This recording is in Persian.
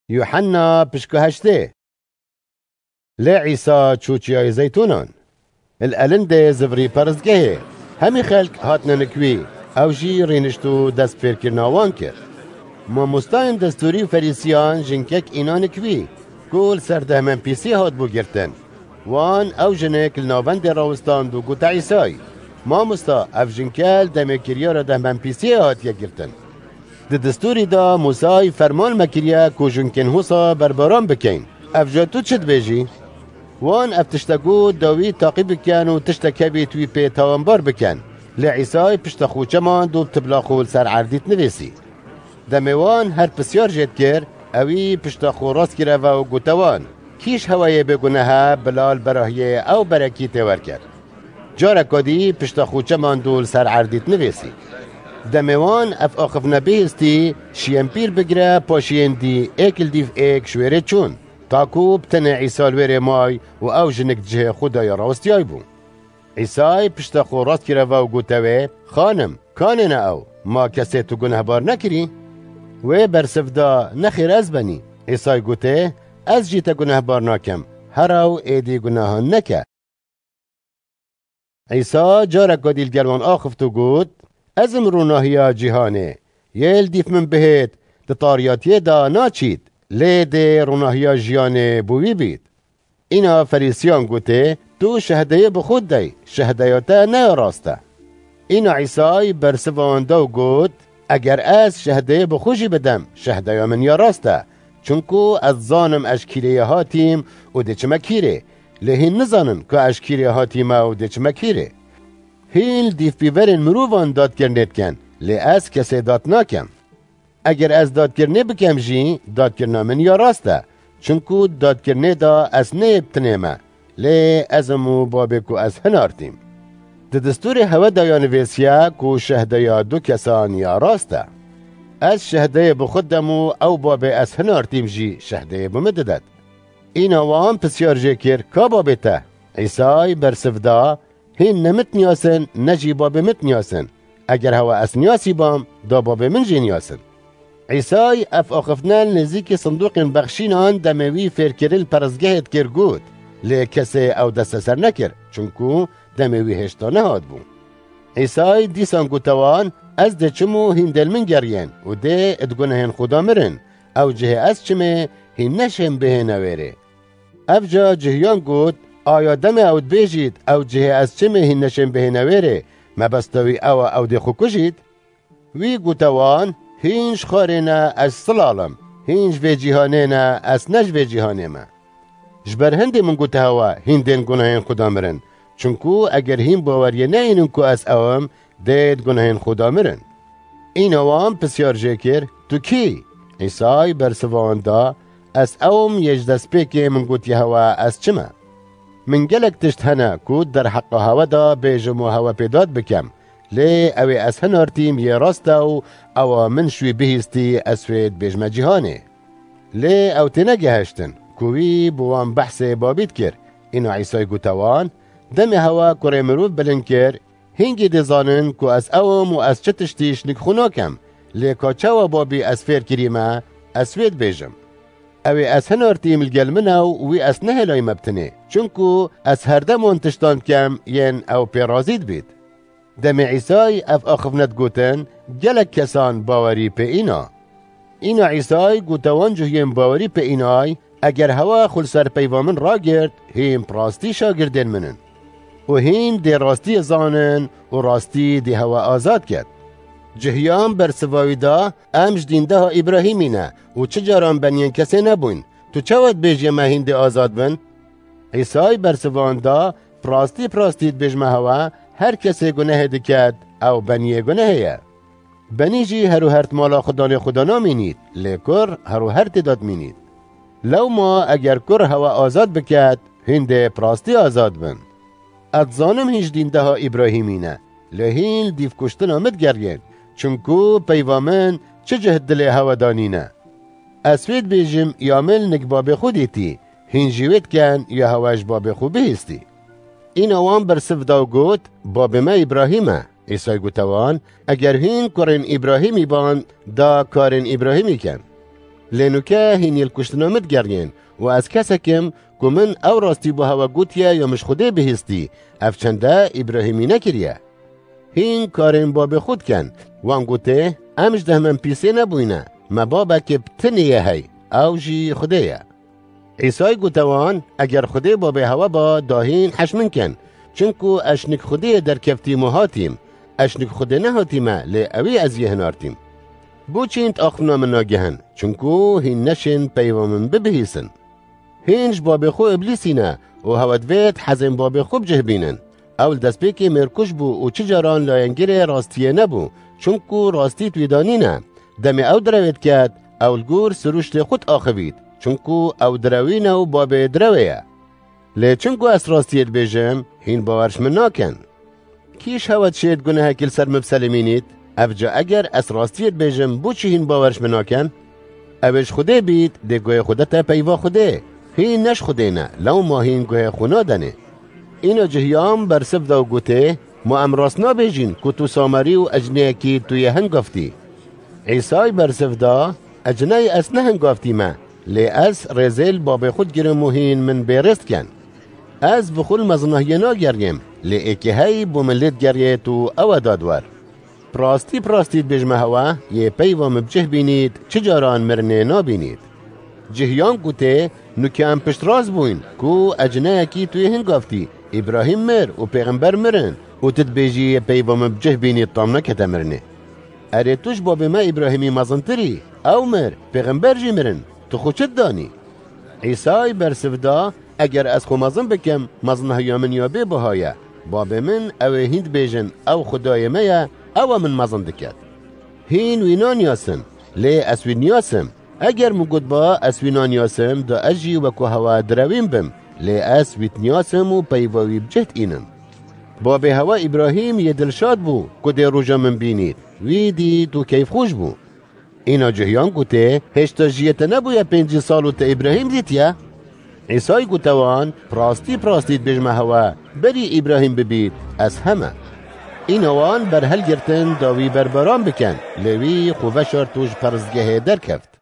يوحنا بشكو هشته لعيسى تشوتياي زيتونان الالنده زفري پرزگه همي خلق هاتنا نكوي او جي رينشتو دست پیر کرناوان کر ما مستاین دستوری و فریسیان جنکک اینا نکوی کل سرده من پیسی هات بو گرتن وان او جنک لناوند راوستان دو گوتا عیسای ما مستا او جنکل دمه کریا را ده من پیسی هات یا گرتن ده دستوری دا موسای فرمان مکریا کو جنکن حوصا برباران بکن اف جا تو چد بیجی؟ وان اف تشتگو داوی تاقیب بکن و تشتکبی توی پی تاوانبار بکن لعیسای پشتخو چمان دو بتبلاخو سر عردیت نویسی دموان هر بسیار جد کر اوی پشتخو راست کرده و گوتوان کیش هوای بگونه بلال براهیه او برکی تور کرد جارکادی پشتخو چمان دول سر عردیت نویسی دموان اف آخف نبیستی شیمپیر بگره پاشین دی ایکل دیف ایک شویره چون تاکو بتنه عیسال ویره مای و او جنک جه خدای راستیای بون عیسای پشتخو راست کرده و گوتوه خانم کانه او ما کسی تو گناه بار نکری؟ و برسفدا نخیر از بنی عیسای گوته از جیتا گناه بار ناکم هر او ایدی گناه نکه عیسی جارک دیل گلوان آخفتو گوت از امروناهیا جهانه یل دیف من بهت دطاریاتی دا ناچید لیده روناهیا جیانه بوی بید اینا فریسیان گوته تو شهده بخود دی شهدیاتا نه راسته اینا عیسی برسوان دو گوت اگر از شهده بخوشی بدم شهده من یا راسته چونکو از زانم اشکیره هاتیم و دچ مکیره لهین نزانن که اشکیره هاتیم و دچ مکیره هیل دیف بیورن مروفان داد کرنید کن لی از کسی داد ناکم اگر از داد کرنه بکم جی داد کرنه من یا راسته چونکو داد کرنه دا از نیبتنیمه لی ازمو بابکو از هنارتیم ده دستور هوا دایان ویسیا کو شهده دو کسان یا راسته از شهده بخودمو او باب از هنارتیم جی شهده بمددد این وام پسیار جکر که بابته عیسی برسفدا هین نمت نیاسن نجی باب مت نیاسن اگر هوا از نیاسی بام دا باب من جی نیاسن عیسی اف آخفنان نزیک صندوق بخشینان دموی فرکرل پرزگهت کرگود لی کسی او دست سر نکر چونکو دموی هشتا نهاد بون عیسی دیسان گوتوان از ده چمو هین دل من گرین و ده ادگونه هین خدا مرن او جه از چمه هین نشم به نویره اف جا جهیان گوت آیا دم اود بیجید او جه از چمه هین نشم به نویره مبستوی او ده خوکشید وی گوتوان هینش خارینه از سلالم هینش وی جیهانه نه از نج وی جیهانه ما جبر هنده من گوته هوا هندین گناهین خدا مرن چونکو اگر هین باوریه نه اینن که از اوام دید گناهین خدا مرن این اوام پسیار جکر تو کی؟ عیسی برسوان دا از اوام یج دست پیکه من گوتی هوا از چمه من گلک تشت هنه کود در حق هوا دا بیجم و هوا پیداد بکم لی اوی از هنارتیم یه راستا و او من شوی بهیستی اسوید بیجم جهانه لی او تنگه هشتن کوی بوان بحث بابید کر اینو عیسی گوتوان دم هوا کره مروف بلند کر هنگی دزانن که از اوم و از چتشتیش نکخوناکم لیکا چاوا بابی از فیر کریمه اسوید بیجم اوی از هنارتیم الگل منو وی از نهلای مبتنه چونکو از هر دمون تشتان کم ین او پیرازید بید دم عیسی اف آخفنت گوتن گلک کسان باوری پی اینا عیسی گوتوان جهیم باوری پی اینای اگر هوا خل سر پیوامن را گرد هیم پراستی شاگردن منن و هین دی راستی زانن و راستی دی هوا آزاد کرد جهیان بر سواوی دا امش دینده ها ابراهیمی نه و چجاران بنین کسی نبون تو چواد بیجی ما هین دی آزاد بن؟ عیسی بر سوان دا پراستی بیجمه هوا هر کسی گناه دکد او بنیه گناهیه بنی جی هرو هرت مالا خدا نامینید لیکر هرو هرت داد مینید لو ما اگر کر هوا آزاد بکد هنده پراستی آزاد بن ادزانم هیچ دینده ها ابراهیمی نه لهین دیف کشتن آمد گرگن چونکو پیوامن چه جهد دل هوا دانینه اسوید بیجم یامل نک باب خودیتی هین جیوید کن یا هواش باب خود بهستی این اوان برسف داو گوت باب ما ابراهیمه عیسی گوتوان اگر هین کرن ابراهیمی بان دا کارن ابراهیمی کن لنوکه هینی الکشتنامت گرین و از کسکم که من او راستی با هوا گوتیه یا مش خوده بهستی افچنده ابراهیمی نکریه. هین کارین باب خود کن وان گوته امش ده من پیسه نبوینه ما بابا که بتنیه هی او جی خوده. عیسی گوتوان اگر خوده باب هوا با داهین حشمن کن چونکو اشنک خوده در کفتی مهاتیم اشنک خوده نهاتیمه لی اوی از یه هنارتیم. بو چینت آخفنا من ناگهن چونکو هین نشن پیوامن ببهیسن. هینج باب خو ابلیسینه و هودویت حزن باب خوب جهبینن. اول دست پیکی مرکش بو و چجاران لاینگیر راستیه نبو چونکو راستی تویدانی نه. دمی او دروید کد اول گور سروشت خود آخوید چونکو او دروینه و باب درویه. لی چونکو اس راستیت بیجم هین باورش من ناکن. کیش هود شید گناه کل سر مبسلمینید؟ افجا اگر اس راستیت بیجم بو چی هین باورش من ناکن؟ اوش خوده بید ده گوه خوده تا پیوا خوده. هین نش خوده نه لو ما هین گوه خونا دنه. اینا جهیام برسف دو گوته ما امراسنا بیجین که تو سامری و اجنه کی توی هنگافتی. عیسی برسف دا اجنه اس نه هنگافتی ما لی اس رزیل باب خود گرم و هین من بیرست کن. از بخول مزنهینا گریم لی ایکی هی بوملت گریه تو او دادور. پراستید بجمه هوا یه پیوام بجه بینید چجاران مرنه نابینید. جهیان گوته نوکیان پشت راز بوین کو اجنه کی توی هنگافتی ابراهیم مر و پیغمبر مرن و تدبیجی پیوام بجه بینید تامنا کتا مرنه. اره توش باب ما ابراهیمی مزنتری او مر پیغمبر جی مرن تو خوچت دانی. عیسی برسفدا اگر از خو مزن بکم مزنه یا من یا بی بهایه باب من او هند بیجن او خدای میا او من مزن دکت. هین وینان یاسم لی اسوی نیاسم اگر مگود با اسوی نانیاسم دا اجی و که هوا درویم بم لی اسوی نیاسم و پیواوی بجهت اینم. باب هوا ابراهیم یه دلشاد بو که دی روژا من بینید ویدی تو کیف خوش بو. اینا جهیان گوته هشتا جیت نبویا 5 سالو تا ابراهیم دیتیا؟ عیسی گوتوان پراستید بجمه هوا بری ابراهیم ببید از همه. اینوان بر هل گرتن داوی بربران بکن لوی خوفشار توش پرزگه در کفت.